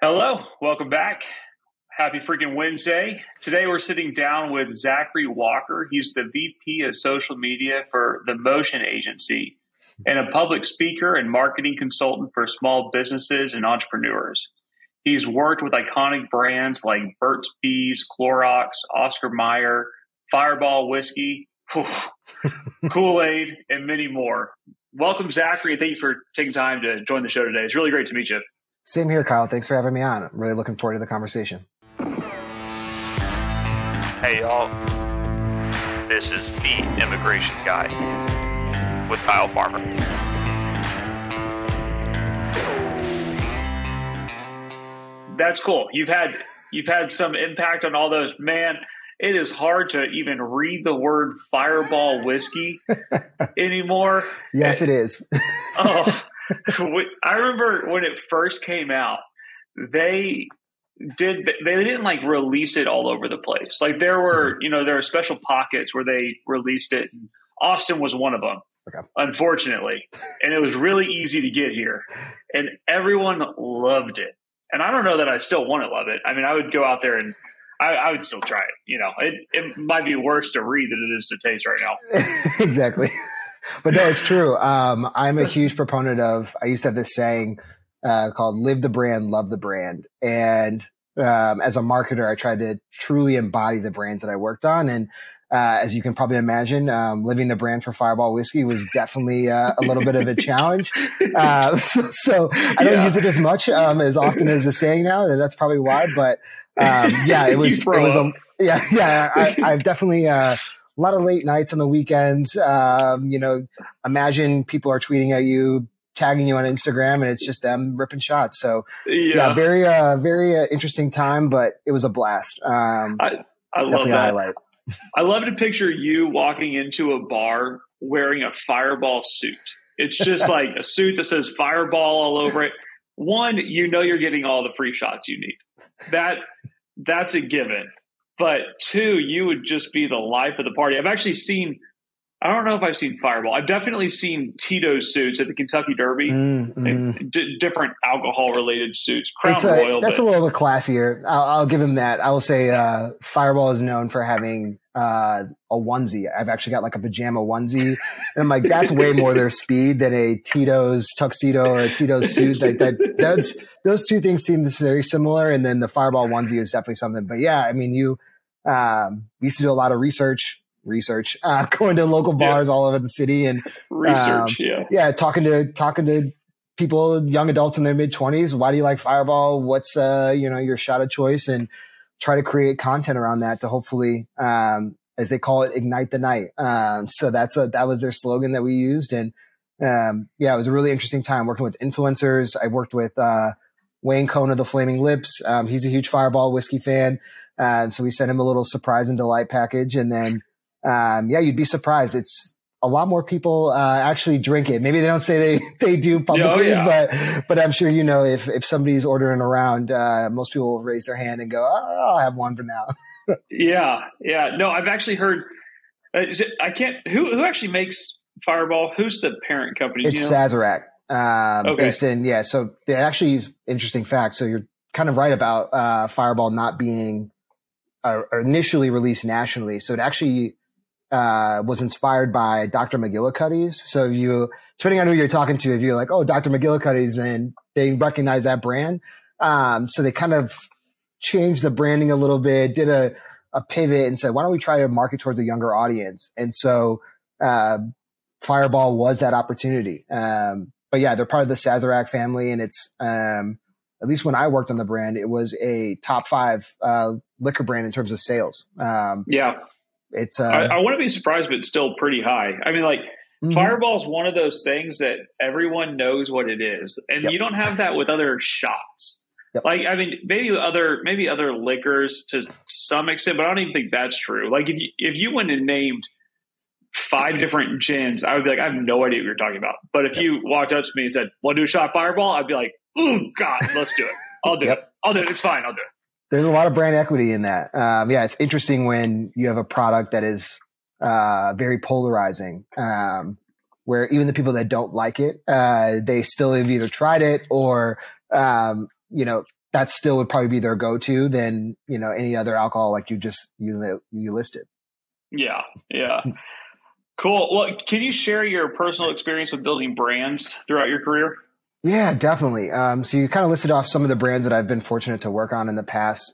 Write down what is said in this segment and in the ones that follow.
Hello, welcome back. Happy freaking Wednesday. Today we're sitting down with Zachary Walker. He's the VP of social media for the Motion Agency and a public speaker and marketing consultant for small businesses and entrepreneurs. He's worked with iconic brands like Burt's Bees, Clorox, Oscar Mayer, Fireball Whiskey, Kool-Aid, and many more. Welcome, Zachary, and thank you for taking time to join the show today. It's really great to meet you. Same here, Kyle. Thanks for having me on. I'm really looking forward to the conversation. Hey, y'all. This is the Immigration Guy with Kyle Farmer. That's cool. You've had some impact on all those. Man, it is hard to even read the word Fireball Whiskey anymore. Yes, it is. Oh, I remember when it first came out, they didn't like release it all over the place. Like there were special pockets where they released it. Austin was one of them, unfortunately. And it was really easy to get here. And everyone loved it. And I don't know that I still want to love it. I mean, I would go out there and I would still try it. It might be worse to read than it is to taste right now. Exactly. But no, it's true. I'm a huge proponent of, I used to have this saying called live the brand, love the brand. And as a marketer, I tried to truly embody the brands that I worked on. And as you can probably imagine, living the brand for Fireball Whiskey was definitely a little bit of a challenge. So I don't use it as much as often as the saying now, and that's probably why. But I've definitely a lot of late nights on the weekends. Imagine people are tweeting at you, tagging you on Instagram, and it's just them ripping shots. So very interesting time, but it was a blast. I love that. Highlight. I love to picture you walking into a bar wearing a Fireball suit. It's just like a suit that says Fireball all over it. One, you're getting all the free shots you need. That's a given. But two, you would just be the life of the party. I don't know if I've seen Fireball. I've definitely seen Tito's suits at the Kentucky Derby. Different alcohol-related suits. Crown Royal. That's a little bit classier. I'll give him that. I will say Fireball is known for having a onesie. I've actually got like a pajama onesie. And I'm like, that's way more their speed than a Tito's tuxedo or a Tito's suit. Those two things seem very similar. And then the Fireball onesie is definitely something. But yeah, I mean, we used to do a lot of research, going to local bars all over the city and talking to people, young adults in their mid-20s. Why do you like Fireball? What's your shot of choice? And try to create content around that to hopefully, as they call it, ignite the night. So that was their slogan that we used. And it was a really interesting time working with influencers. I worked with Wayne Cohn of the Flaming Lips. He's a huge Fireball whiskey fan. So we sent him a little surprise and delight package. And then you'd be surprised. It's a lot more people actually drink it. Maybe they don't say they do publicly, but I'm sure if somebody's ordering around, most people will raise their hand and go, "Oh, I'll have one for now." Yeah. No, I've actually heard. Who actually makes Fireball? Who's the parent company? It's Sazerac, based in So they actually interesting fact. So you're kind of right about Fireball not being initially released nationally. So it actually was inspired by Dr. McGillicuddy's. So depending on who you're talking to, if you're like, oh, Dr. McGillicuddy's, then they recognize that brand. So they kind of changed the branding a little bit, did a pivot and said, why don't we try to market towards a younger audience? And so Fireball was that opportunity. But yeah, they're part of the Sazerac family, and it's at least when I worked on the brand, it was a top 5 liquor brand in terms of sales. It's I want to be surprised, but it's still pretty high. I mean, Fireball's one of those things that everyone knows what it is, and you don't have that with other shots. Yep. Maybe other liquors to some extent, but I don't even think that's true. Like if you went and named 5 different gins, I would be like, I have no idea what you're talking about. But if you walked up to me and said, "Want to do a shot Fireball?" I'd be like, "Oh God, let's do it. I'll do it. I'll do it. It's fine. I'll do it." There's a lot of brand equity in that. It's interesting when you have a product that is very polarizing, where even the people that don't like it, they still have either tried it or, that still would probably be their go-to than, any other alcohol like you listed. Yeah. Yeah. Cool. Well, can you share your personal experience with building brands throughout your career? Yeah, definitely. So you kind of listed off some of the brands that I've been fortunate to work on in the past.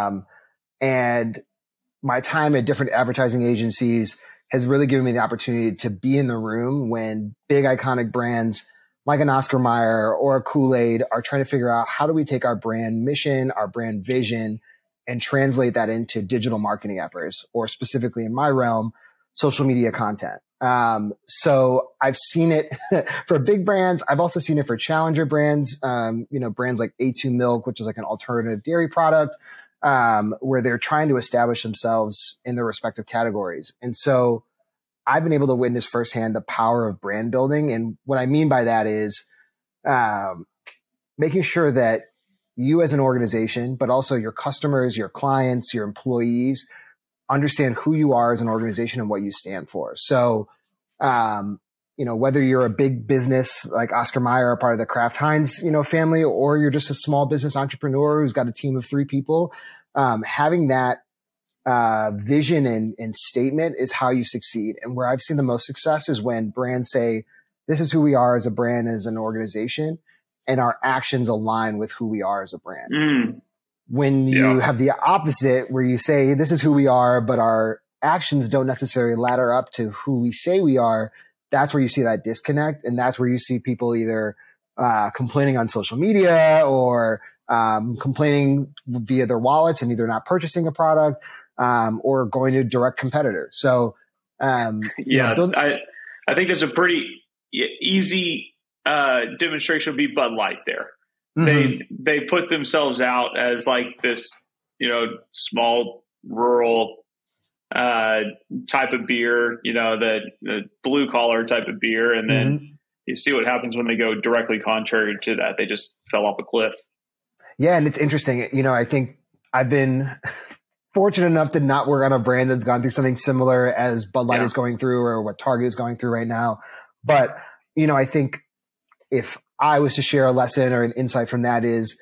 And my time at different advertising agencies has really given me the opportunity to be in the room when big iconic brands like an Oscar Mayer or a Kool-Aid are trying to figure out how do we take our brand mission, our brand vision, and translate that into digital marketing efforts, or specifically in my realm, social media content. So I've seen it for big brands. I've also seen it for challenger brands, brands like A2 Milk, which is like an alternative dairy product, where they're trying to establish themselves in their respective categories. And so I've been able to witness firsthand the power of brand building. And what I mean by that is, making sure that you as an organization, but also your customers, your clients, your employees understand who you are as an organization and what you stand for. So, whether you're a big business like Oscar Mayer, a part of the Kraft Heinz, family, or you're just a small business entrepreneur who's got a team of 3 people, having that vision and statement is how you succeed. And where I've seen the most success is when brands say, this is who we are as a brand, as an organization, and our actions align with who we are as a brand. When you have the opposite, where you say, this is who we are, but our actions don't necessarily ladder up to who we say we are, that's where you see that disconnect. And that's where you see people either complaining on social media or complaining via their wallets and either not purchasing a product or going to direct competitors. So, I think there's a pretty easy demonstration would be Bud Light there. Mm-hmm. They put themselves out as like this, small rural type of beer, the blue collar type of beer. And then you see what happens when they go directly contrary to that. They just fell off a cliff. Yeah. And it's interesting. I think I've been fortunate enough to not work on a brand that's gone through something similar as Bud Light is going through, or what Target is going through right now. But, I think if I was to share a lesson or an insight from that is,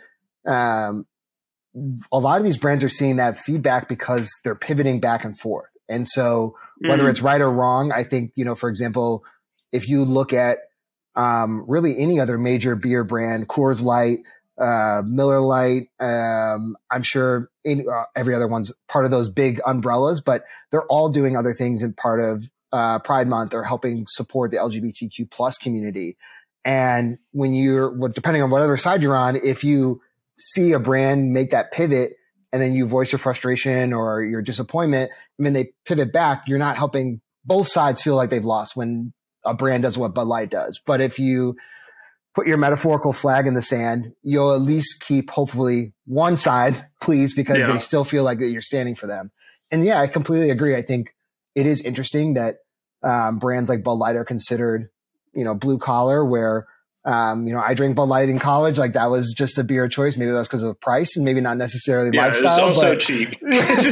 a lot of these brands are seeing that feedback because they're pivoting back and forth. And so whether it's right or wrong, I think, for example, if you look at, really any other major beer brand, Coors Light, Miller Lite, I'm sure every other one's part of those big umbrellas, but they're all doing other things in part of, Pride Month, or helping support the LGBTQ plus community. And when depending on what other side you're on, if you see a brand make that pivot and then you voice your frustration or your disappointment, and then they pivot back, you're not helping both sides feel like they've lost when a brand does what Bud Light does. But if you put your metaphorical flag in the sand, you'll at least keep hopefully one side pleased because they still feel like that you're standing for them. And I completely agree. I think it is interesting that brands like Bud Light are considered, blue collar, where I drank Bud Light in college. Like, that was just a beer choice. Maybe that's because of price and maybe not necessarily lifestyle. It's also cheap. But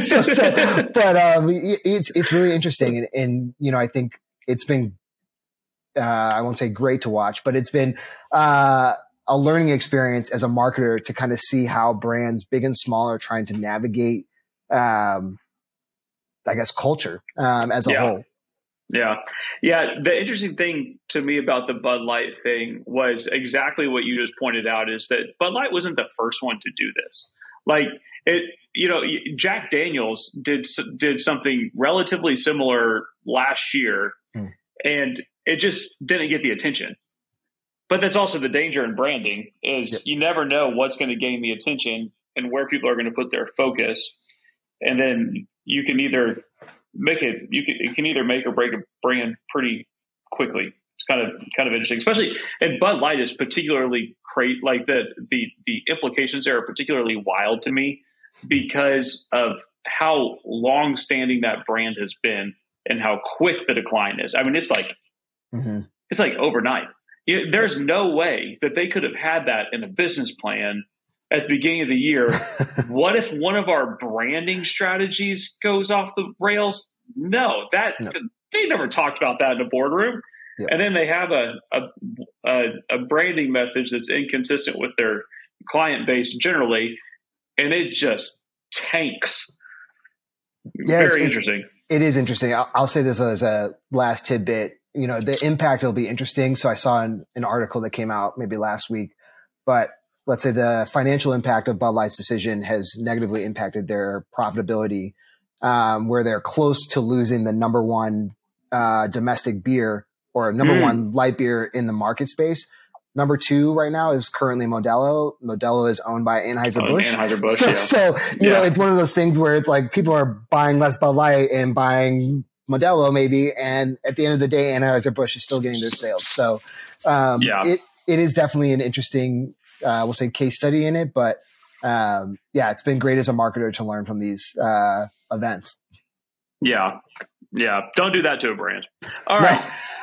it's really interesting. And I think it's been, I won't say great to watch, but it's been a learning experience as a marketer to kind of see how brands, big and small, are trying to navigate, I guess, culture as a whole. Yeah. The interesting thing to me about the Bud Light thing was exactly what you just pointed out, is that Bud Light wasn't the first one to do this. Like, Jack Daniels did something relatively similar last year, and it just didn't get the attention. But that's also the danger in branding, is you never know what's going to gain the attention and where people are going to put their focus. And then you can either it can either make or break a brand pretty quickly. It's kind of interesting, especially, and Bud Light is particularly great. Like the implications there are particularly wild to me because of how long standing that brand has been and how quick the decline is. I mean, it's like, it's like overnight. There's no way that they could have had that in a business plan at the beginning of the year. What if one of our branding strategies goes off the rails? No. They never talked about that in a boardroom. Yep. And then they have a branding message that's inconsistent with their client base generally, and it just tanks. Yeah, Very interesting. It is interesting. I'll say this as a last tidbit. The impact will be interesting. So I saw an article that came out maybe last week, but let's say the financial impact of Bud Light's decision has negatively impacted their profitability, where they're close to losing the number one domestic beer or number one light beer in the market space. Number two right now is currently Modelo. Modelo is owned by Anheuser-Busch. So it's one of those things where it's like people are buying less Bud Light and buying Modelo maybe. And at the end of the day, Anheuser-Busch is still getting their sales. So it is definitely an interesting, we'll say, case study in it. But it's been great as a marketer to learn from these events. Yeah. Yeah. Don't do that to a brand. All right.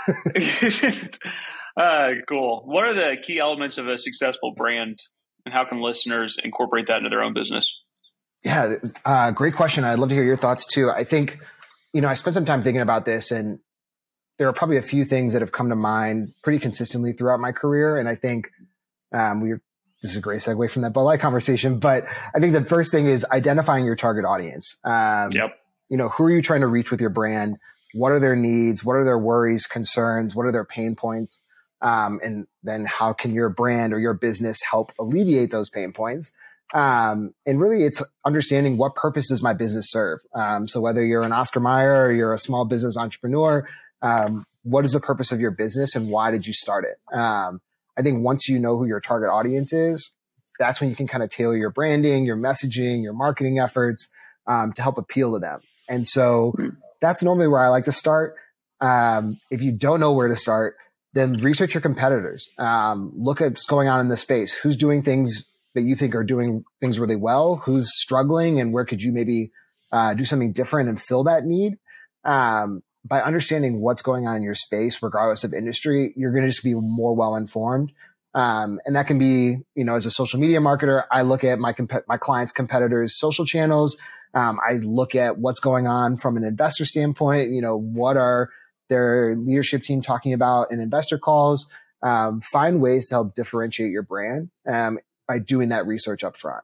Cool. What are the key elements of a successful brand, and how can listeners incorporate that into their own business? Yeah, great question. I'd love to hear your thoughts too. I think, I spent some time thinking about this, and there are probably a few things that have come to mind pretty consistently throughout my career. And I think this is a great segue from that Bud Light conversation, but I think the first thing is identifying your target audience. Who are you trying to reach with your brand? What are their needs? What are their worries, concerns? What are their pain points? And then how can your brand or your business help alleviate those pain points? And really it's understanding what purpose does my business serve? So whether you're an Oscar Mayer or you're a small business entrepreneur, what is the purpose of your business and why did you start it? I think once you know who your target audience is, that's when you can kind of tailor your branding, your messaging, your marketing efforts, to help appeal to them. And so that's normally where I like to start. If you don't know where to start, then research your competitors. Look at what's going on in the space. Who's doing things that you think are doing things really well? Who's struggling, and where could you maybe do something different and fill that need? By understanding what's going on in your space, regardless of industry, you're going to just be more well-informed. And that can be, as a social media marketer, I look at my clients' competitors' social channels. I look at what's going on from an investor standpoint. What are their leadership team talking about in investor calls? Find ways to help differentiate your brand by doing that research up front.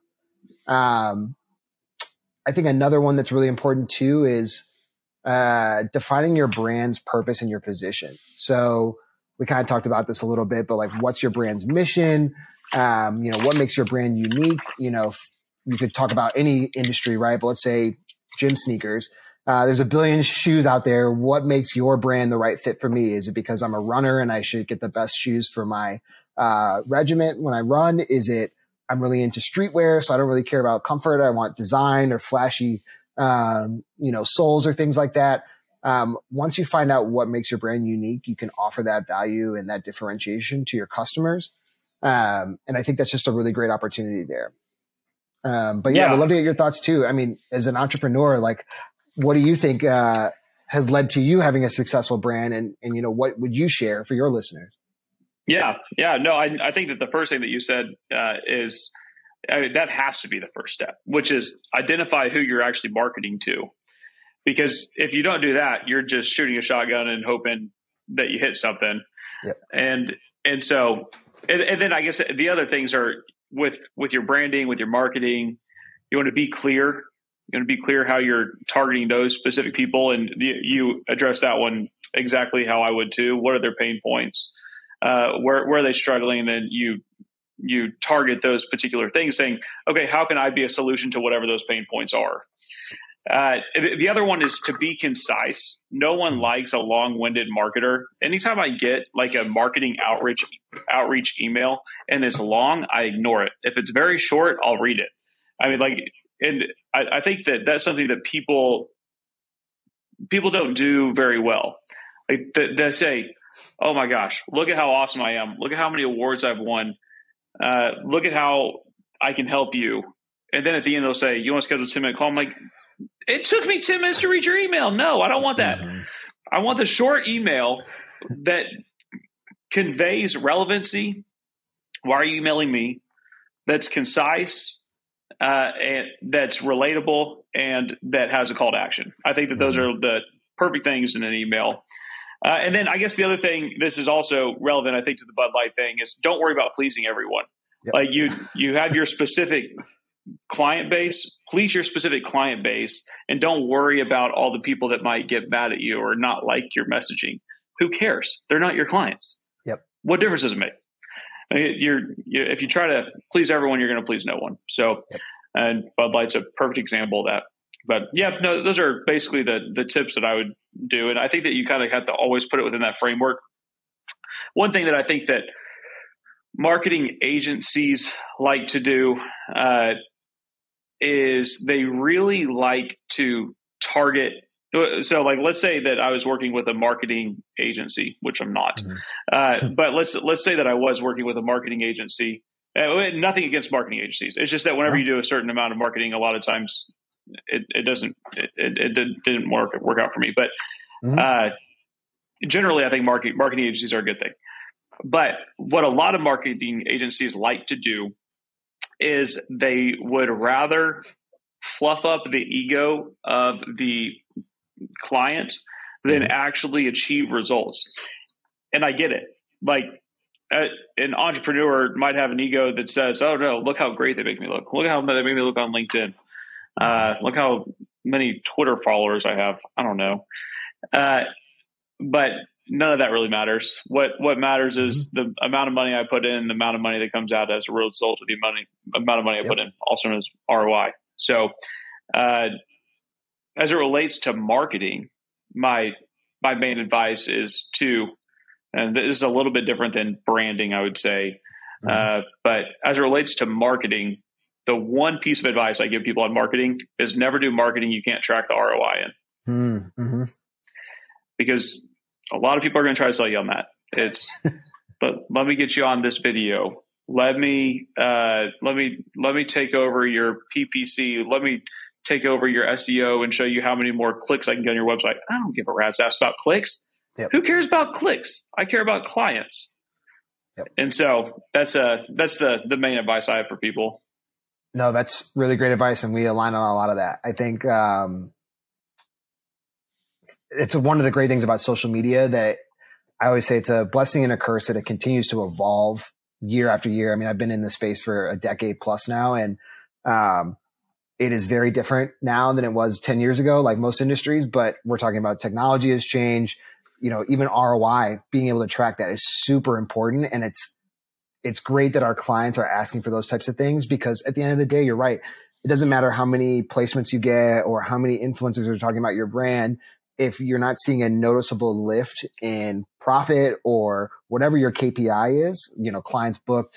I think another one that's really important too is defining your brand's purpose and your position. So we kind of talked about this a little bit, but like, what's your brand's mission? What makes your brand unique? You could talk about any industry, right? But let's say gym sneakers. There's a billion shoes out there. What makes your brand the right fit for me? Is it because I'm a runner and I should get the best shoes for my regiment when I run? Is it I'm really into streetwear, so I don't really care about comfort. I want design or flashy, soles or things like that. Once you find out what makes your brand unique, you can offer that value and that differentiation to your customers. And I think that's just a really great opportunity there. But we'd love to get your thoughts too. I mean, as an entrepreneur, like, what do you think has led to you having a successful brand, and what would you share for your listeners? Yeah. No, I think that the first thing that you said is that has to be the first step, which is identify who you're actually marketing to. Because if you don't do that, you're just shooting a shotgun and hoping that you hit something. Yep. And then I guess the other things are with your branding, with your marketing, you want to be clear. You want to be clear how you're targeting those specific people. And you address that one exactly how I would too. What are their pain points? Where are they struggling? And then you target those particular things, saying, okay, how can I be a solution to whatever those pain points are? The other one is to be concise. No one likes a long-winded marketer. Anytime I get like a marketing outreach email and it's long, I ignore it. If it's very short, I'll read it. I mean, and I think that that's something that people don't do very well. Like they say, oh my gosh, look at how awesome I am. Look at how many awards I've won. Look at how I can help you. And then at the end, they'll say, you want to schedule a 10-minute call? I'm like, it took me 10 minutes to read your email. No, I don't want that. Mm-hmm. I want the short email that conveys relevancy. Why are you emailing me? That's concise, and that's relatable, and that has a call to action. I think that those are the perfect things in an email. And then I guess the other thing, this is also relevant, I think, to the Bud Light thing, is don't worry about pleasing everyone. Yep. Like you have your specific client base, please your specific client base, and don't worry about all the people that might get mad at you or not like your messaging. Who cares? They're not your clients. Yep. What difference does it make? I mean, if you try to please everyone, you're going to please no one. So, and Bud Light's a perfect example of that. But yeah, no, those are basically the tips that I would do. And I think that you kind of have to always put it within that framework. One thing that I think that marketing agencies like to do is they really like to target. So like, let's say that I was working with a marketing agency, which I'm not, but let's say that I was working with a marketing agency. Nothing against marketing agencies. It's just that whenever you do a certain amount of marketing, a lot of times it didn't work out for me. But generally, I think marketing agencies are a good thing. But what a lot of marketing agencies like to do is they would rather fluff up the ego of the client than actually achieve results. And I get it. Like an entrepreneur might have an ego that says, oh no, look how great they make me look. Look how they make me look on LinkedIn. Look how many Twitter followers I have. I don't know. But none of that really matters. What matters is the amount of money I put in, the amount of money that comes out as a result of the amount of money I put in, also known as ROI. So, as it relates to marketing, my main advice is and this is a little bit different than branding, I would say. But as it relates to marketing, the one piece of advice I give people on marketing is never do marketing you can't track the ROI in. Because a lot of people are going to try to sell you on that. But let me get you on this video. Let me take over your PPC. Let me take over your SEO and show you how many more clicks I can get on your website. I don't give a rat's ass about clicks. Yep. Who cares about clicks? I care about clients. Yep. And so that's the main advice I have for people. No, that's really great advice, and we align on a lot of that. I think it's one of the great things about social media that I always say it's a blessing and a curse that it continues to evolve year after year. I mean, I've been in this space for a decade plus now, and it is very different now than it was 10 years ago, like most industries, but we're talking about technology has changed. You know, even ROI, being able to track that is super important. And it's great that our clients are asking for those types of things, because at the end of the day, you're right. It doesn't matter how many placements you get or how many influencers are talking about your brand. If you're not seeing a noticeable lift in profit or whatever your KPI is, you know, clients booked,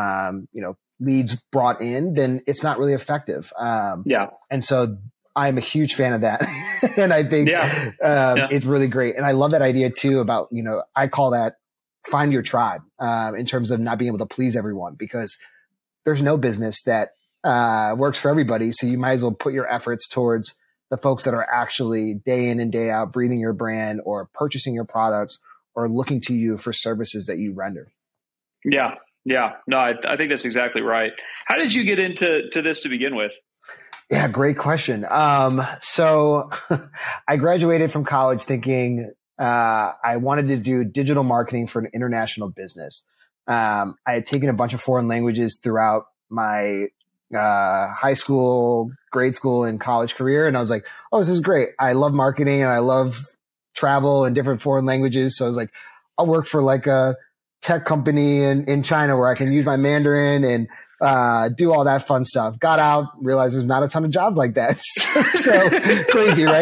leads brought in, then it's not really effective. And so I'm a huge fan of that. And I think it's really great. And I love that idea too about, you know, I call that find your tribe in terms of not being able to please everyone, because there's no business that works for everybody. So you might as well put your efforts towards the folks that are actually day in and day out breathing your brand or purchasing your products or looking to you for services that you render. Yeah. No, I think that's exactly right. How did you get into this to begin with? Yeah, great question. So I graduated from college thinking I wanted to do digital marketing for an international business. I had taken a bunch of foreign languages throughout my high school, grade school, and college career. And I was like, oh, this is great. I love marketing and I love travel and different foreign languages. So I was like, I'll work for like a tech company in China where I can use my Mandarin and do all that fun stuff. Got out, realized there's not a ton of jobs like that. So crazy, right?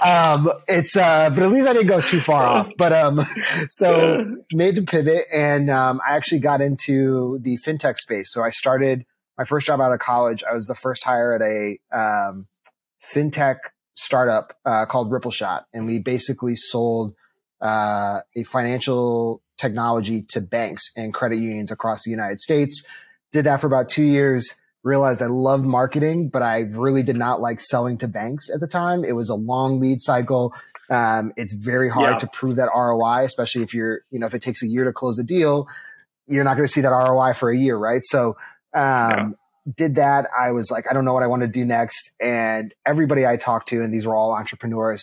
But at least I didn't go too far off. But so made the pivot, and I actually got into the fintech space. So I started my first job out of college. I was the first hire at a fintech startup called Rippleshot, and we basically sold a financial technology to banks and credit unions across the United States. Did that for about 2 years, realized I loved marketing, but I really did not like selling to banks at the time. It was a long lead cycle. It's very hard to prove that ROI, especially if if it takes a year to close a deal, you're not going to see that ROI for a year, right? So, did that. I was like, I don't know what I want to do next. And everybody I talked to, and these were all entrepreneurs. So I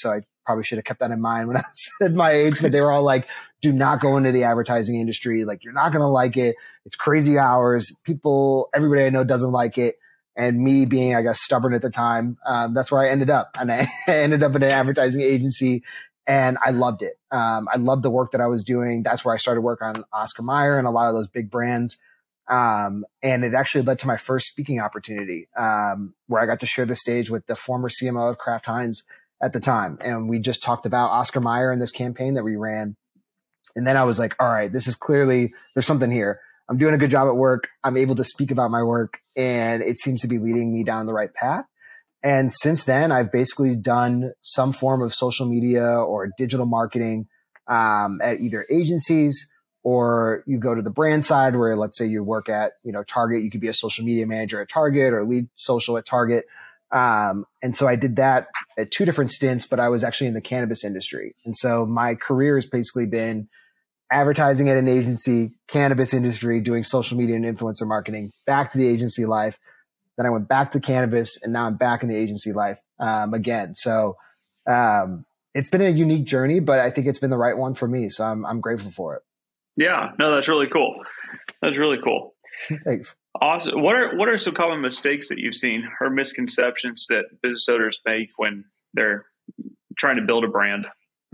probably should have kept that in mind when I said my age, but they were all like, do not go into the advertising industry. Like, you're not going to like it. It's crazy hours. Everybody I know doesn't like it. And me being, I guess, stubborn at the time, that's where I ended up. And I ended up in an advertising agency, and I loved it. I loved the work that I was doing. That's where I started work on Oscar Mayer and a lot of those big brands. And it actually led to my first speaking opportunity, where I got to share the stage with the former CMO of Kraft Heinz at the time. And we just talked about Oscar Mayer and this campaign that we ran. And then I was like, all right, this is clearly, there's something here. I'm doing a good job at work. I'm able to speak about my work, and it seems to be leading me down the right path. And since then, I've basically done some form of social media or digital marketing, at either agencies, or you go to the brand side where, let's say you work at, Target, you could be a social media manager at Target or lead social at Target. And so I did that at 2 different stints, but I was actually in the cannabis industry. And so my career has basically been advertising at an agency, cannabis industry, doing social media and influencer marketing, back to the agency life. Then I went back to cannabis, and now I'm back in the agency life, again. So, it's been a unique journey, but I think it's been the right one for me. So I'm grateful for it. Yeah, no, that's really cool. That's really cool. Thanks. Awesome. What are some common mistakes that you've seen or misconceptions that business owners make when they're trying to build a brand?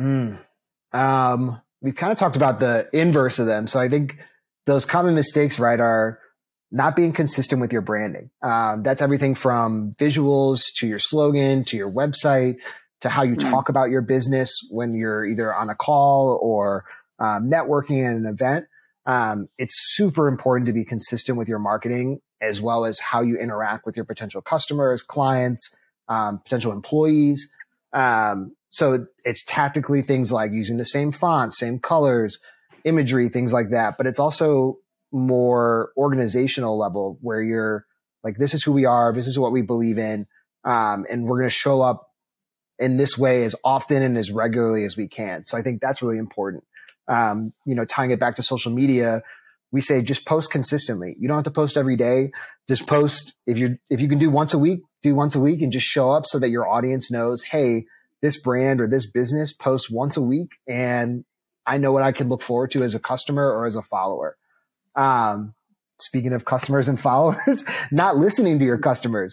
We've kind of talked about the inverse of them. So I think those common mistakes, right, are not being consistent with your branding. That's everything from visuals to your slogan, to your website, to how you talk about your business when you're either on a call or networking at an event. It's super important to be consistent with your marketing, as well as how you interact with your potential customers, clients, potential employees. So it's tactically things like using the same font, same colors, imagery, things like that. But it's also more organizational level, where you're like, this is who we are, this is what we believe in, and we're going to show up in this way as often and as regularly as we can. So I think that's really important. Tying it back to social media, we say just post consistently. You don't have to post every day. Just post. If you can do once a week, do once a week, and just show up so that your audience knows, hey, this brand or this business posts once a week, and I know what I can look forward to as a customer or as a follower. Speaking of customers and followers, not listening to your customers.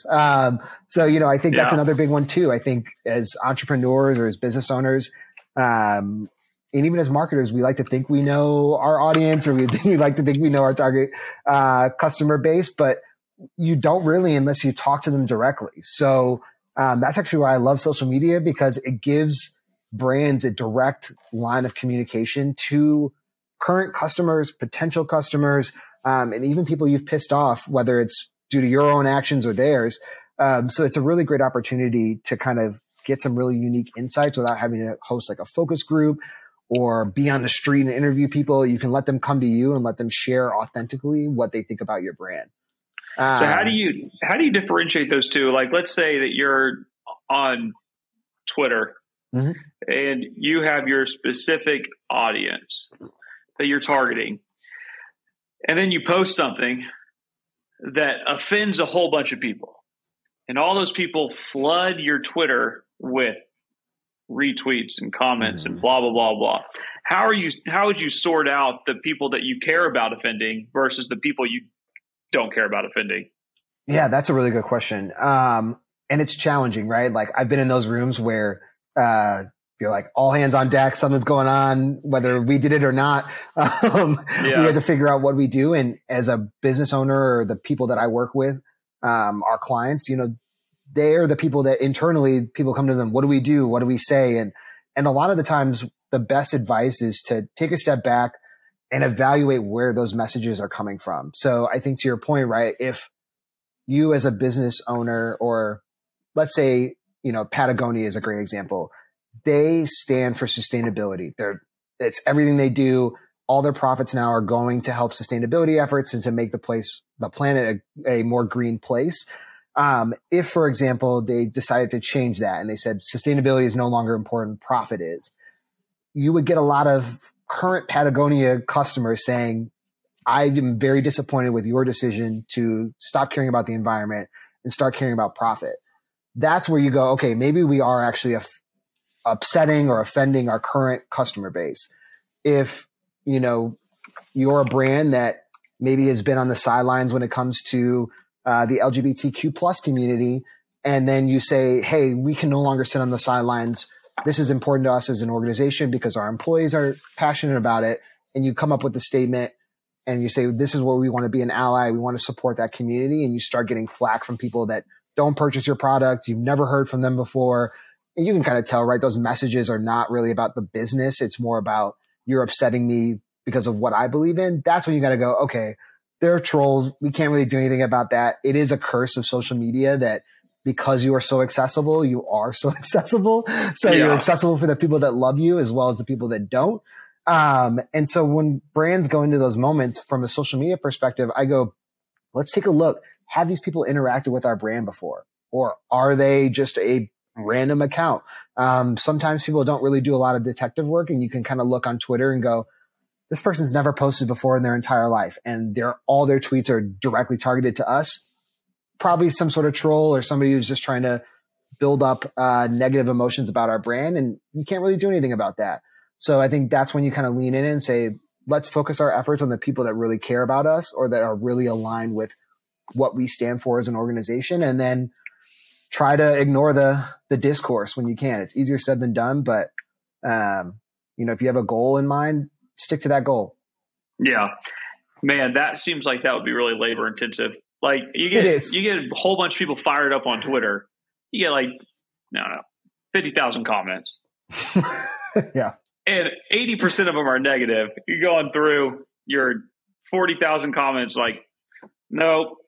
So, I think that's another big one too. I think as entrepreneurs or as business owners, and even as marketers, we like to think we know our audience, or we like to think we know our target customer base, but you don't really unless you talk to them directly. So that's actually why I love social media, because it gives brands a direct line of communication to current customers, potential customers, and even people you've pissed off, whether it's due to your own actions or theirs. So it's a really great opportunity to kind of get some really unique insights without having to host like a focus group or be on the street and interview people. You can let them come to you and let them share authentically what they think about your brand. So how do you differentiate those two? Like, let's say that you're on Twitter and you have your specific audience that you're targeting, and then you post something that offends a whole bunch of people, and all those people flood your Twitter with retweets and comments and blah, blah, blah, blah. How would you sort out the people that you care about offending versus the people you don't care about offending? Yeah, that's a really good question. And it's challenging, right? Like, I've been in those rooms where, you're like all hands on deck, something's going on, whether we did it or not. We had to figure out what we do. And as a business owner, or the people that I work with, our clients, they're the people that internally people come to them. What do we do? What do we say? And a lot of the times the best advice is to take a step back and evaluate where those messages are coming from. So I think to your point, right? If you as a business owner, or let's say, Patagonia is a great example. They stand for sustainability. It's everything they do. All their profits now are going to help sustainability efforts and to make the planet a more green place. If, for example, they decided to change that and they said sustainability is no longer important, profit is, you would get a lot of current Patagonia customers saying, I am very disappointed with your decision to stop caring about the environment and start caring about profit. That's where you go, okay, maybe we are actually upsetting or offending our current customer base. If, you're a brand that maybe has been on the sidelines when it comes to the LGBTQ plus community, and then you say, hey, we can no longer sit on the sidelines. This is important to us as an organization because our employees are passionate about it. And you come up with a statement and you say, this is where we want to be an ally. We want to support that community. And you start getting flack from people that don't purchase your product. You've never heard from them before. And you can kind of tell, right? Those messages are not really about the business. It's more about you're upsetting me because of what I believe in. That's when you got to go, okay, they're trolls. We can't really do anything about that. It is a curse of social media that because you are so accessible, you are so accessible. So you're accessible for the people that love you as well as the people that don't. And so when brands go into those moments from a social media perspective, I go, let's take a look. Have these people interacted with our brand before? Or are they just a random account? Sometimes people don't really do a lot of detective work, and you can kind of look on Twitter and go, this person's never posted before in their entire life. And all their tweets are directly targeted to us. Probably some sort of troll or somebody who's just trying to build up negative emotions about our brand. And you can't really do anything about that. So I think that's when you kind of lean in and say, let's focus our efforts on the people that really care about us or that are really aligned with what we stand for as an organization. And then try to ignore the discourse when you can. It's easier said than done, but if you have a goal in mind, stick to that goal. Yeah, man, that seems like that would be really labor intensive. Like you get a whole bunch of people fired up on Twitter. You get 50,000 comments. Yeah. And 80% of them are negative. You're going through your 40,000 comments like, no.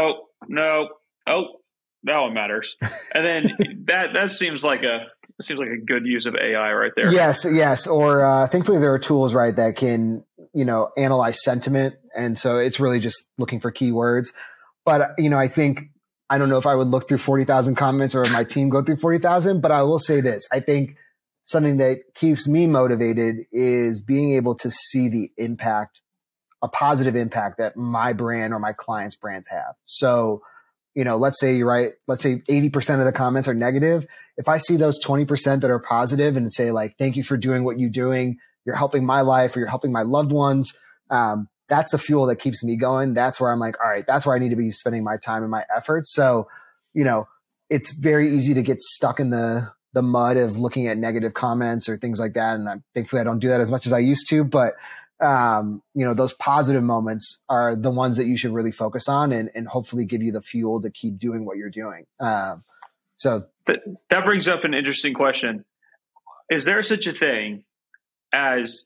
Oh, that one matters. And then that seems like a good use of AI right there. Yes. Or thankfully there are tools, right, that can, analyze sentiment. And so it's really just looking for keywords. But, I don't know if I would look through 40,000 comments or my team go through 40,000, but I will say this. I think something that keeps me motivated is being able to see the impact, a positive impact that my brand or my clients' brands have. So, let's say you're right. Let's say 80% of the comments are negative. If I see those 20% that are positive and say like, thank you for doing what you're doing, you're helping my life or you're helping my loved ones. That's the fuel that keeps me going. That's where I'm like, all right, that's where I need to be spending my time and my efforts. So, it's very easy to get stuck in the mud of looking at negative comments or things like that. And thankfully I don't do that as much as I used to, but those positive moments are the ones that you should really focus on and hopefully give you the fuel to keep doing what you're doing. So that brings up an interesting question. Is there such a thing as,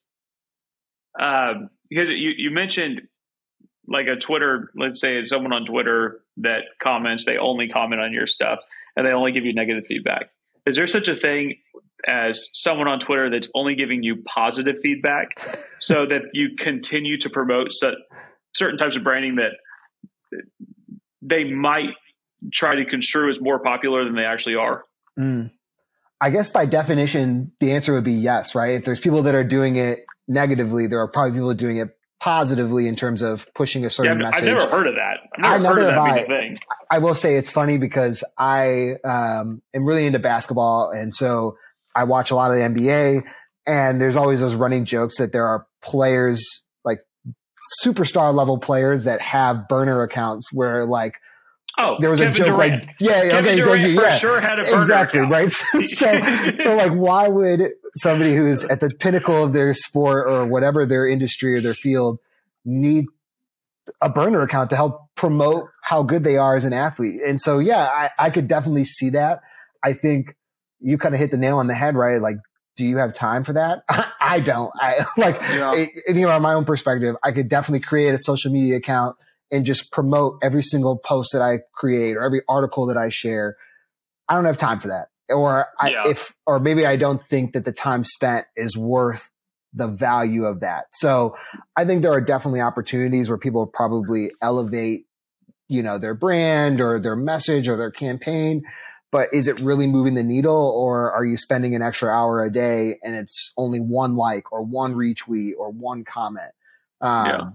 because you mentioned like a Twitter, let's say someone on Twitter that comments, they only comment on your stuff and they only give you negative feedback. Is there such a thing as someone on Twitter that's only giving you positive feedback so that you continue to promote certain types of branding that they might try to construe as more popular than they actually are? I guess by definition, the answer would be yes, right? If there's people that are doing it negatively, there are probably people doing it positively in terms of pushing a certain message. I've never heard of that. I've never heard of that being a thing. I will say it's funny because I am really into basketball. And so I watch a lot of the NBA, and there's always those running jokes that there are players, like superstar level players, that have burner accounts where like, there was Kevin a joke Durant. like, Kevin Durant for sure had a burner account. Right? So like, why would somebody who's at the pinnacle of their sport or whatever their industry or their field need a burner account to help promote how good they are as an athlete? And so, I could definitely see that. I think you kind of hit the nail on the head, right? Like, do you have time for that? I don't. On my own perspective, I could definitely create a social media account and just promote every single post that I create or every article that I share. I don't have time for that. Or maybe I don't think that the time spent is worth the value of that. So I think there are definitely opportunities where people probably elevate, their brand or their message or their campaign, but is it really moving the needle, or are you spending an extra hour a day and it's only one like or one retweet or one comment?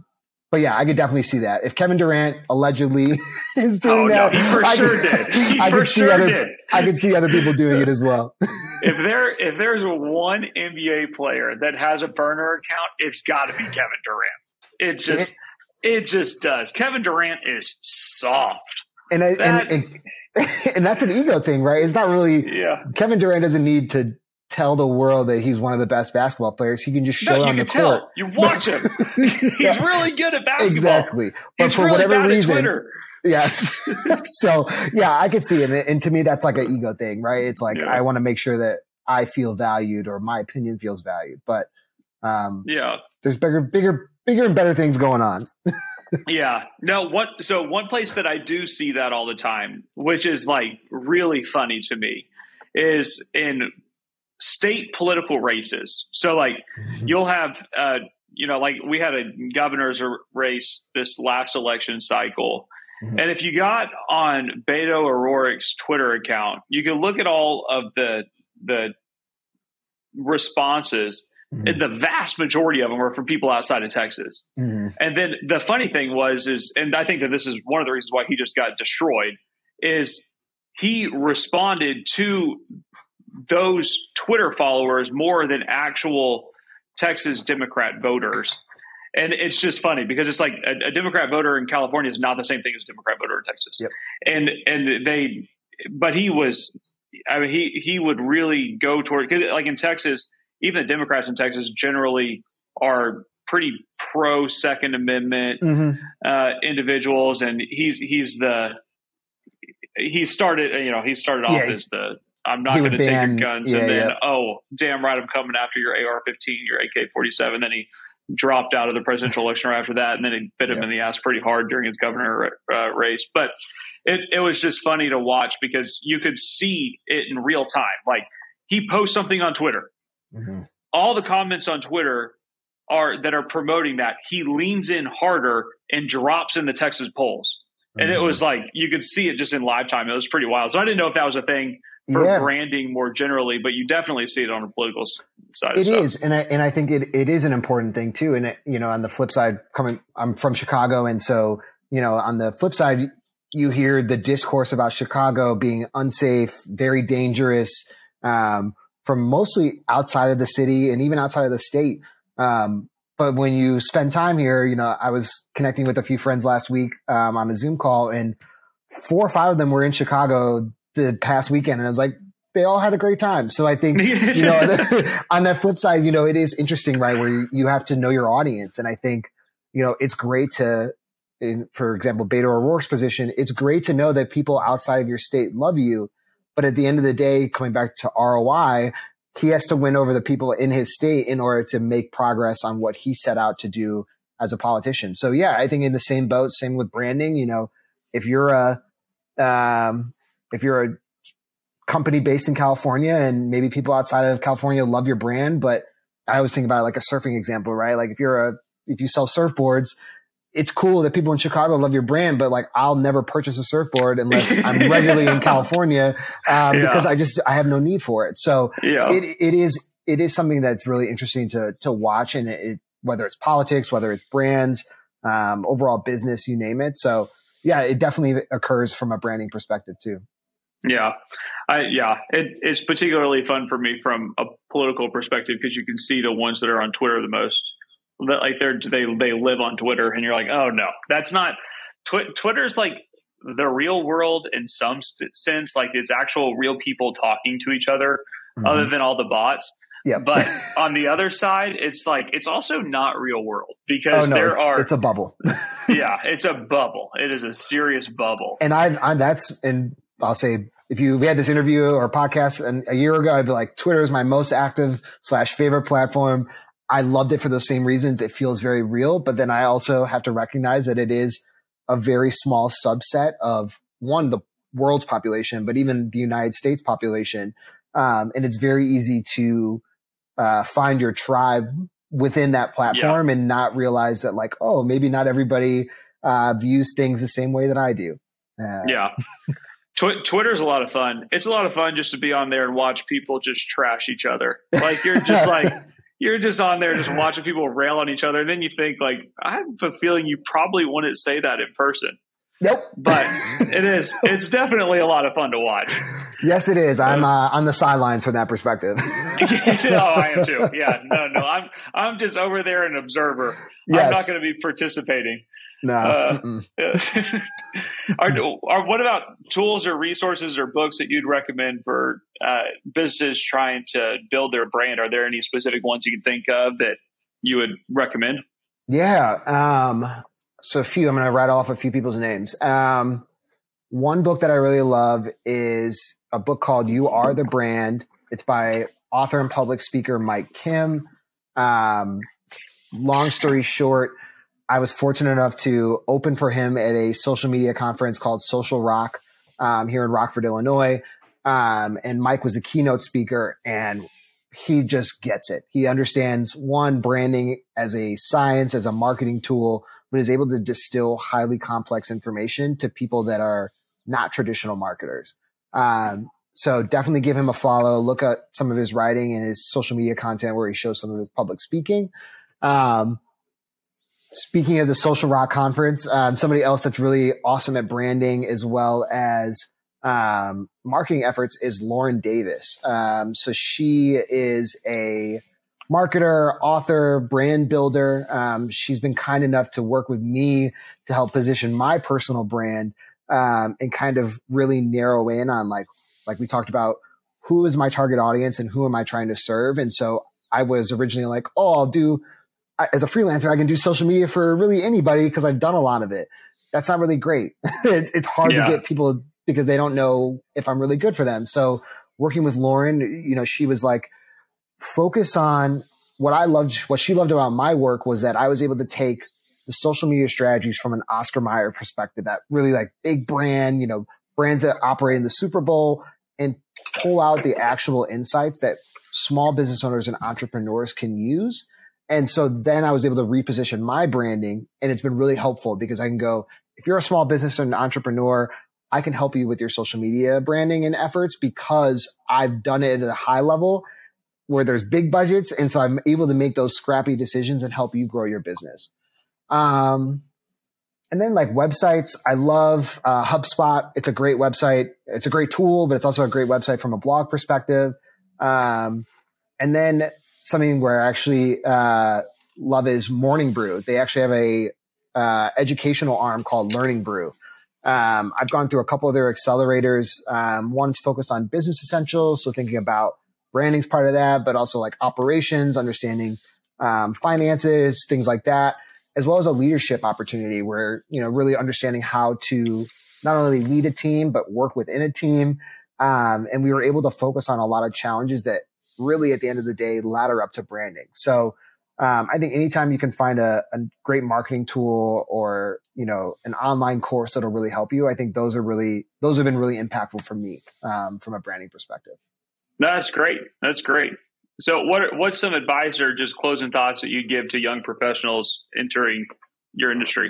But yeah, I could definitely see that. If Kevin Durant allegedly is doing that, he for sure did. He for sure did. I could see other people doing it as well. If there's one NBA player that has a burner account, it's got to be Kevin Durant. It just does. Kevin Durant is soft. And that's an ego thing, right? It's not really. Yeah. Kevin Durant doesn't need to tell the world that he's one of the best basketball players. He can just show it on the court. You watch him. He's really good at basketball. Exactly. But he's for really whatever bad reason, at Twitter. Yes. So yeah, I could see it. And to me, that's like an ego thing, right? It's like, I want to make sure that I feel valued or my opinion feels valued. But there's bigger and better things going on. Yeah. No, one place that I do see that all the time, which is like really funny to me, is in state political races. So like you'll have, like we had a governor's race this last election cycle. Mm-hmm. And if you got on Beto O'Rourke's Twitter account, you can look at all of the responses. Mm-hmm. And the vast majority of them are from people outside of Texas. Mm-hmm. And then the funny thing and I think that this is one of the reasons why he just got destroyed, is he responded to those Twitter followers more than actual Texas Democrat voters. And it's just funny because it's like a Democrat voter in California is not the same thing as a Democrat voter in Texas. Yep. But he would really go toward, because like in Texas, even the Democrats in Texas generally are pretty pro Second Amendment individuals. And he started off as I'm not going to take your guns. And then, damn right, I'm coming after your AR-15, your AK-47. Then he dropped out of the presidential election right after that. And then he bit him in the ass pretty hard during his governor race. But it was just funny to watch because you could see it in real time. Like he posts something on Twitter. Mm-hmm. All the comments on Twitter that are promoting that, he leans in harder and drops in the Texas polls. And it was like, you could see it just in live time. It was pretty wild. So I didn't know if that was a thing for branding more generally, but you definitely see it on the political side. It is. And I think it is an important thing too. And on the flip side, I'm from Chicago. And so, on the flip side, you hear the discourse about Chicago being unsafe, very dangerous, from mostly outside of the city and even outside of the state. But when you spend time here, I was connecting with a few friends last week on a Zoom call, and 4 or 5 of them were in Chicago the past weekend. And I was like, they all had a great time. So I think, on that flip side, it is interesting, right? Where you have to know your audience. And I think, it's great for example, Beto O'Rourke's position, it's great to know that people outside of your state love you. But at the end of the day, coming back to ROI, he has to win over the people in his state in order to make progress on what he set out to do as a politician. So yeah, I think in the same boat, same with branding. If you're a company based in California and maybe people outside of California love your brand, but I always think about it like a surfing example, right? Like if you sell surfboards, it's cool that people in Chicago love your brand, but like I'll never purchase a surfboard unless I'm regularly in California because I have no need for it. So it is something that's really interesting to watch, and whether it's politics, whether it's brands, overall business, you name it. So yeah, it definitely occurs from a branding perspective too. Yeah. It's particularly fun for me from a political perspective because you can see the ones that are on Twitter the most. That like they live on Twitter, and you're like, oh no, that's not Twitter's like the real world in some sense. Like it's actual real people talking to each other, other than all the bots. Yeah. But on the other side, it's like it's also not real world because it's a bubble. Yeah, it's a bubble. It is a serious bubble. And I'll say, if we had this interview or podcast a year ago, I'd be like, Twitter is my most active / favorite platform. I loved it for those same reasons. It feels very real, but then I also have to recognize that it is a very small subset of the world's population, but even the United States population. And it's very easy to find your tribe within that platform and not realize that like, oh, maybe not everybody views things the same way that I do. Twitter's a lot of fun. It's a lot of fun just to be on there and watch people just trash each other. Like you're just like, you're just on there just watching people rail on each other. And then you think like, I have a feeling you probably wouldn't say that in person. Nope. But it's definitely a lot of fun to watch. Yes, it is. I'm on the sidelines from that perspective. I am too. Yeah, no. I'm just over there an observer. Yes. I'm not going to be participating. No. What about tools or resources or books that you'd recommend for businesses trying to build their brand? Are there any specific ones you can think of that you would recommend? Yeah. So I'm going to write off a few people's names. One book that I really love is a book called You Are the Brand. It's by author and public speaker Mike Kim. Long story short, I was fortunate enough to open for him at a social media conference called Social Rock here in Rockford, Illinois. And Mike was the keynote speaker, and he just gets it. He understands, one, branding as a science, as a marketing tool, but is able to distill highly complex information to people that are not traditional marketers. So definitely give him a follow. Look at some of his writing and his social media content where he shows some of his public speaking. Speaking of the Social Rock Conference, somebody else that's really awesome at branding as well as marketing efforts is Lauren Davis. So she is a marketer, author, brand builder. She's been kind enough to work with me to help position my personal brand and kind of really narrow in on like we talked about, who is my target audience and who am I trying to serve? And so I was originally like, as a freelancer, I can do social media for really anybody because I've done a lot of it. That's not really great. It's hard to get people because they don't know if I'm really good for them. So working with Lauren, she was like, focus on what she loved about my work was that I was able to take the social media strategies from an Oscar Mayer perspective, that really like big brand, brands that operate in the Super Bowl, and pull out the actual insights that small business owners and entrepreneurs can use. And so then I was able to reposition my branding, and it's been really helpful because I can go, if you're a small business and an entrepreneur, I can help you with your social media branding and efforts because I've done it at a high level where there's big budgets. And so I'm able to make those scrappy decisions and help you grow your business. And then like websites, I love HubSpot. It's a great website. It's a great tool, but it's also a great website from a blog perspective. And then something where I actually love is Morning Brew. They actually have a educational arm called Learning Brew. I've gone through a couple of their accelerators. One's focused on business essentials, so thinking about branding's part of that, but also like operations, understanding finances, things like that, as well as a leadership opportunity where, really understanding how to not only lead a team, but work within a team. And we were able to focus on a lot of challenges that really at the end of the day ladder up to branding. So I think anytime you can find a great marketing tool or, an online course that'll really help you, I think those have been really impactful for me from a branding perspective. No, that's great. That's great. So what's some advice or just closing thoughts that you give to young professionals entering your industry?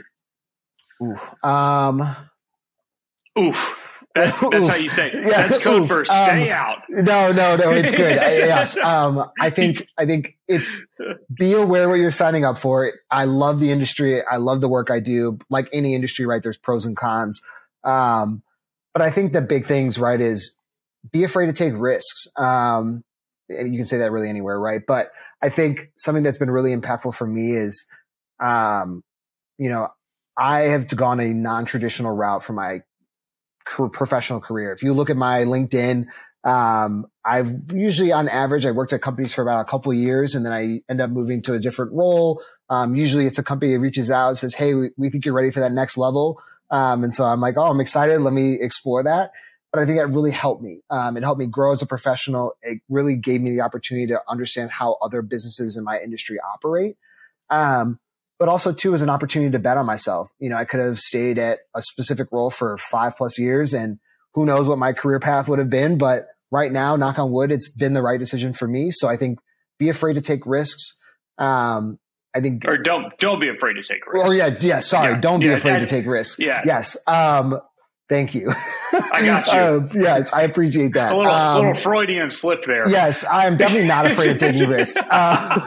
That's how you say it. Yeah, that's code for stay out. No, it's good. Yes. I think it's be aware what you're signing up for. I love the industry. I love the work I do. Like any industry, right? There's pros and cons. But I think the big things, right, is be afraid to take risks. And you can say that really anywhere, right? But I think something that's been really impactful for me is, I have gone a non-traditional route for my professional career. If you look at my LinkedIn, I've usually on average, I worked at companies for about a couple of years and then I end up moving to a different role. Usually it's a company that reaches out and says, hey, we think you're ready for that next level. And so I'm like, oh, I'm excited. Let me explore that. But I think that really helped me. It helped me grow as a professional. It really gave me the opportunity to understand how other businesses in my industry operate. But also too, as an opportunity to bet on myself. I could have stayed at a specific role for 5+ years and who knows what my career path would have been. But right now, knock on wood, it's been the right decision for me. So I think be afraid to take risks. Or don't be afraid to take risks. Or Don't be afraid to take risks. Yeah. Yes. Thank you. I got you. Yes, I appreciate that. A little Freudian slip there. Yes, I'm definitely not afraid of taking risks. But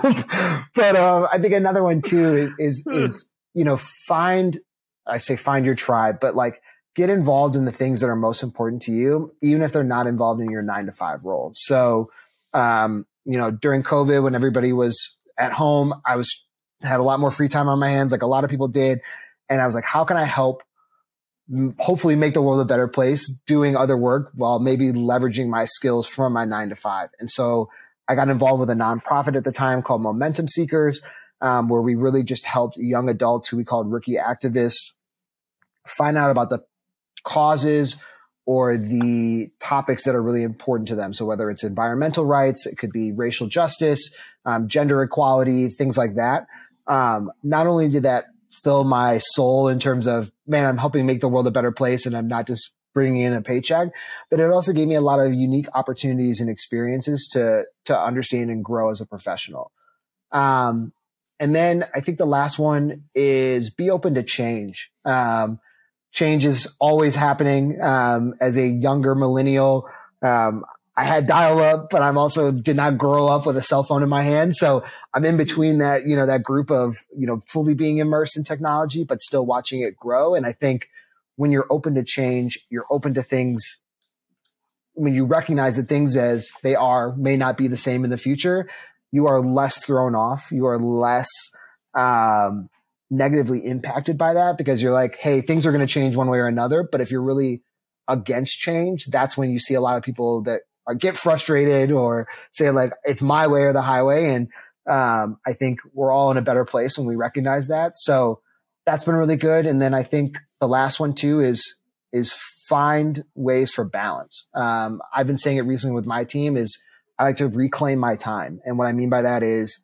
I think another one too is find your tribe, but like get involved in the things that are most important to you, even if they're not involved in your 9-to-5 role. So, during COVID, when everybody was at home, I had a lot more free time on my hands, like a lot of people did. And I was like, how can I help hopefully make the world a better place doing other work while maybe leveraging my skills from my 9-to-5. And so I got involved with a nonprofit at the time called Momentum Seekers, where we really just helped young adults who we called rookie activists find out about the causes or the topics that are really important to them. So whether it's environmental rights, it could be racial justice, gender equality, things like that. Not only did that fill my soul in terms of, man, I'm helping make the world a better place and I'm not just bringing in a paycheck, but it also gave me a lot of unique opportunities and experiences to understand and grow as a professional. And then I think the last one is be open to change. Change is always happening. As a younger millennial, I had dial up, but I'm also did not grow up with a cell phone in my hand. So I'm in between that, that group of, fully being immersed in technology, but still watching it grow. And I think when you're open to change, you're open to things. When you recognize that things as they are may not be the same in the future, you are less thrown off. You are less, negatively impacted by that because you're like, hey, things are going to change one way or another. But if you're really against change, that's when you see a lot of people that get frustrated or say like, it's my way or the highway. And I think we're all in a better place when we recognize that. So that's been really good. And then I think the last one too is find ways for balance. I've been saying it recently with my team is I like to reclaim my time. And what I mean by that is,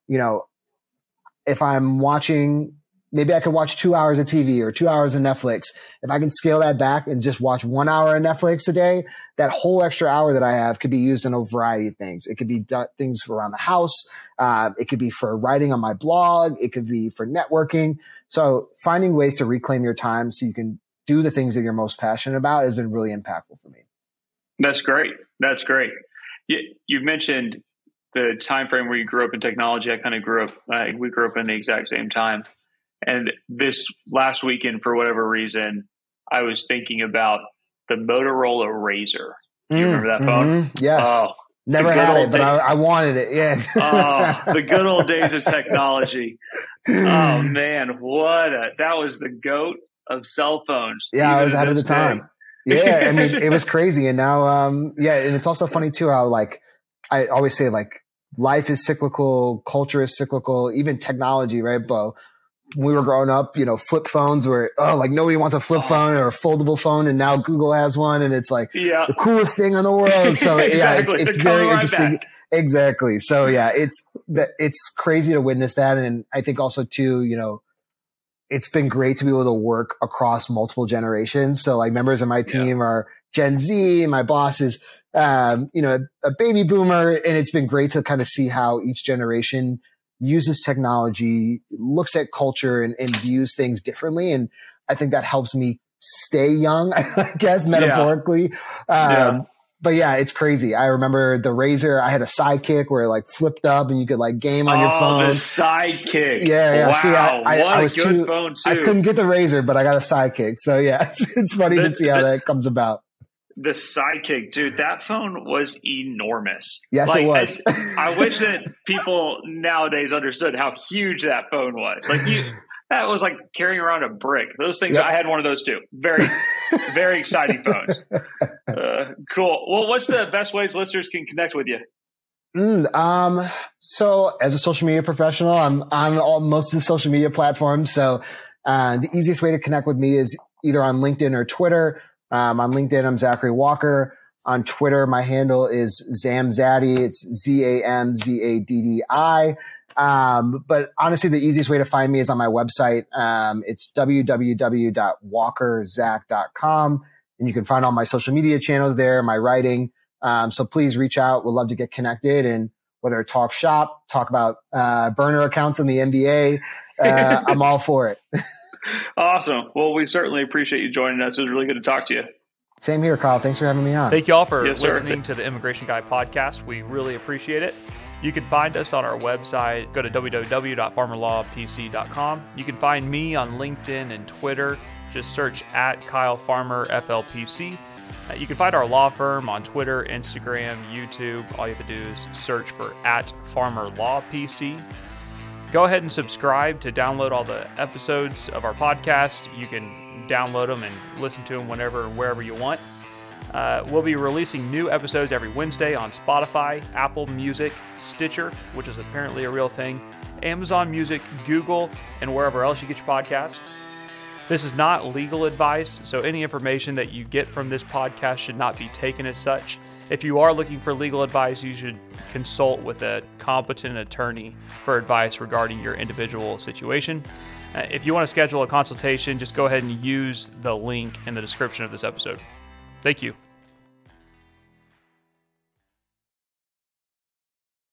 if I'm watching, maybe I could watch 2 hours of TV or 2 hours of Netflix. If I can scale that back and just watch 1 hour of Netflix a day, that whole extra hour that I have could be used in a variety of things. It could be things around the house. It could be for writing on my blog. It could be for networking. So finding ways to reclaim your time so you can do the things that you're most passionate about has been really impactful for me. That's great. That's great. You mentioned the time frame where you grew up in technology. I kind of grew up, we grew up in the exact same time. And this last weekend, for whatever reason, I was thinking about the Motorola Razr. Do you remember that phone? Yes. Oh, never had it, but I wanted it. Yeah. Oh, the good old days of technology. Oh man, that was the GOAT of cell phones. Yeah, I was ahead of the time. Yeah, I mean, it was crazy. And now, and it's also funny too, how like, I always say like life is cyclical, culture is cyclical, even technology, right, Bo? When we were growing up, flip phones were, like nobody wants a flip phone or a foldable phone. And now Google has one and it's like the coolest thing in the world. So exactly. it's very interesting. Back. Exactly. So it's crazy to witness that. And I think also too, it's been great to be able to work across multiple generations. So like members of my team are Gen Z, my boss is, a baby boomer. And it's been great to kind of see how each generation uses technology, looks at culture and views things differently. And I think that helps me stay young, I guess, metaphorically. But yeah, it's crazy. I remember the Razr. I had a Sidekick where it like flipped up and you could like game on your phone. The Sidekick. Yeah. Wow. See, I was good phone too. I couldn't get the Razr, but I got a Sidekick. So yeah, it's funny to see how that comes about. The Sidekick, dude, that phone was enormous. Yes, it was. I wish that people nowadays understood how huge that phone was. Like that was like carrying around a brick. Those things, I had one of those too. Very, very exciting phones. Cool. Well, what's the best ways listeners can connect with you? So as a social media professional, I'm on most of the social media platforms. So the easiest way to connect with me is either on LinkedIn or Twitter. On LinkedIn, I'm Zachary Walker. On Twitter, my handle is Zamzaddy. It's ZAMZADDI. But honestly, the easiest way to find me is on my website. It's www.walkerzach.com. And you can find all my social media channels there, my writing. So please reach out. We'd love to get connected. And whether talk shop, talk about burner accounts in the NBA, I'm all for it. Awesome. Well, we certainly appreciate you joining us. It was really good to talk to you. Same here, Kyle. Thanks for having me on. Thank you all for Yes, listening to the Immigration Guy podcast. We really appreciate it. You can find us on our website. Go to www.farmerlawpc.com. You can find me on LinkedIn and Twitter. Just search at Kyle Farmer FLPC. You can find our law firm on Twitter, Instagram, YouTube. All you have to do is search for at Farmer Law PC. Go ahead and subscribe to download all the episodes of our podcast. You can download them and listen to them whenever and wherever you want. We'll be releasing new episodes every Wednesday on Spotify, Apple Music, Stitcher, which is apparently a real thing, Amazon Music, Google, and wherever else you get your podcasts. This is not legal advice, so any information that you get from this podcast should not be taken as such. If you are looking for legal advice, you should consult with a competent attorney for advice regarding your individual situation. If you want to schedule a consultation, just go ahead and use the link in the description of this episode. Thank you.